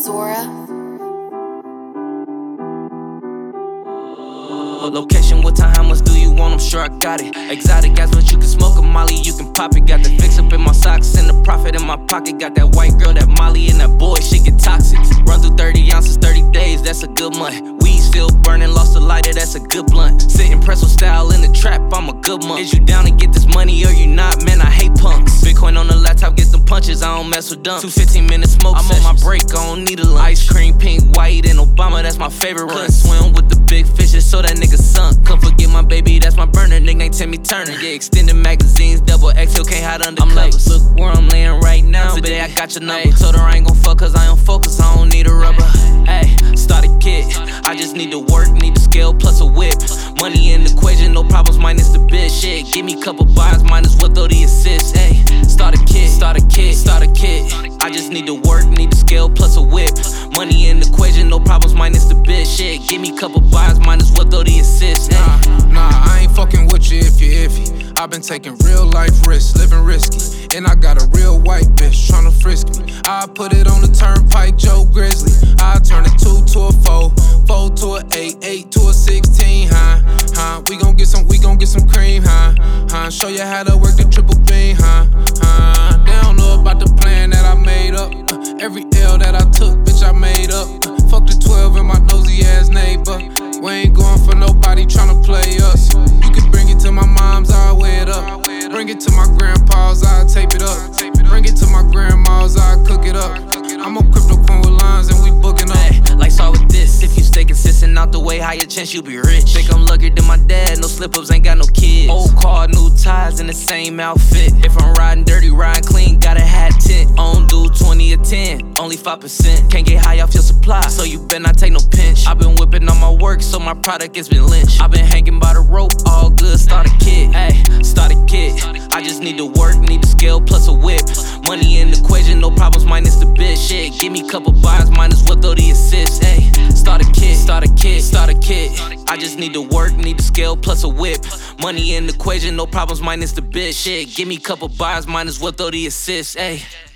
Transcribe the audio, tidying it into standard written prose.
Zora. Location, what time, how much do you want? I'm sure I got it. Exotic gas, but you can smoke a molly, you can pop it. Got the fix up in my socks and the profit in my pocket. Got that white girl, that molly, and that boy, shit get toxic. Run through 30 ounces, 30 days, that's a good month. Weed still burning, lost a lighter, that's a good blunt. Sitting pretzel style in the trap, I'm a good month. Is you down to get this money or you not? Man, I hate punks. Bitcoin on the laptop, get them punches, I don't mess with dumps. 2 15-minute smoke I'm sessions. On my break, I don't need a lunch. Ice cream, pink, white, and Obama, that's my favorite run. Swim with the big fishes, so that nigga sunk. Come forget my baby, that's my burner, nickname Timmy Turner. Yeah, extended magazines, double XL, can't hide under covers. Look where I'm laying right now, today I got your number. Told her I ain't gon' fuck cause I don't focus, I don't need a rubber. Hey, start a kit, I just need to work, need to scale plus a whip. Money in the equation, no problems minus the bitch. Shit, give me couple buys, minus what though the assists. Hey, start a kit, start a kit, start a kit. I just need to work, need to scale plus a whip. Money in the equation, no problems minus the bitch. Shit, give me couple buys, minus what though the assists. Nah, I ain't fucking with you if you're iffy. I've been taking real life risks, living risky. And I got a real white bitch tryna frisk me. I put it on the turnpike, Joe Grizzly. I turn a 2 to a 4, 4 to a 8, 8 to a 16, huh? We gon' get some cream, huh? Show you how to work the triple beam, huh? They don't know about the plan that I made up. Every L that I took, bitch, I made up. Fuck the 12 and my nosy ass neighbor. We ain't going for nobody tryna play us. You can bring it to my mom's, I'll weigh it up. Bring it to my grandpa's, I'll tape it up. Bring it to my grandma's, I'll cook it up. I'm a crypto queen with lines and we booking up. Hey, like saw with this, if you stay consistent out the way, higher chance you be rich. Think I'm luckier than my dad, no slip-ups, ain't got no kids. Old car, new ties in the same outfit. If I'm riding dirty, riding clean, got a hat tint. On do 20 or 10, only 5%. Can't get high off your supply, so you better not take no pinch. I've been whipping on my work, so my product has been lynched. I've been hanging by the rope, all good, start a kit. Hey, start a kit. I just need to work, need to scale plus a whip. Money in the equation, no problems minus the bitch. Shit, give me couple buys, minus what though the assists. Hey, start a kit, start a kit, start a kit. I just need to work, need to scale plus a whip. Money in the equation, no problems minus the bitch. Shit, give me couple buys, minus what though the assists. Hey.